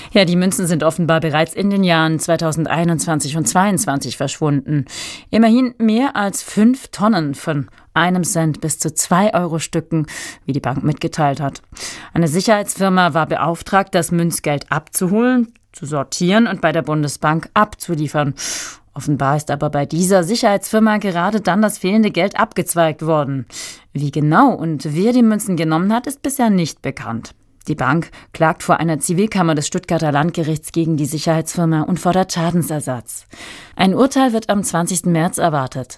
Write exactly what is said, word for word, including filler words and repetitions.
Ja, die Münzen sind offenbar bereits in den Jahren zweitausendeinundzwanzig und zweitausendzweiundzwanzig verschwunden. Immerhin mehr als fünf Tonnen von einem Cent bis zu zwei Euro Stücken, wie die Bank mitgeteilt hat. Eine Sicherheitsfirma war beauftragt, das Münzgeld abzuholen, zu sortieren und bei der Bundesbank abzuliefern. Offenbar ist aber bei dieser Sicherheitsfirma gerade dann das fehlende Geld abgezweigt worden. Wie genau und wer die Münzen genommen hat, ist bisher nicht bekannt. Die Bank klagt vor einer Zivilkammer des Stuttgarter Landgerichts gegen die Sicherheitsfirma und fordert Schadensersatz. Ein Urteil wird am zwanzigsten März erwartet.